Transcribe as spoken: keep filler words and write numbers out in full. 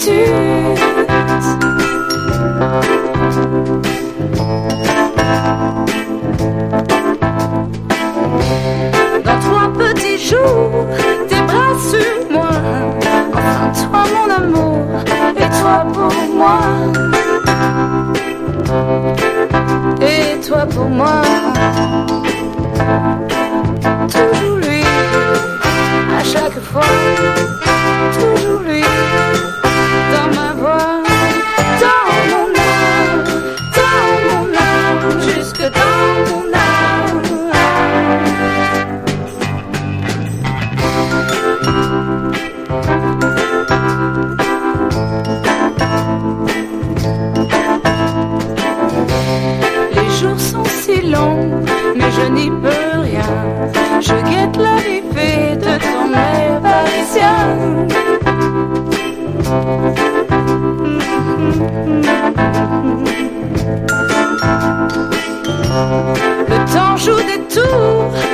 solitude. Dans trois petits jours, tes bras sur moi. Enfin toi mon amour, et toi pour moi. Et toi pour moi. Toujours lui, à chaque fois. Toujours lui, dans ma voix, dans mon âme, dans mon âme, jusque dans mon âme. Les jours sont si longs, mais je n'y peux rien. Je guette l'arrivée de ton air parisien. Le temps joue des tours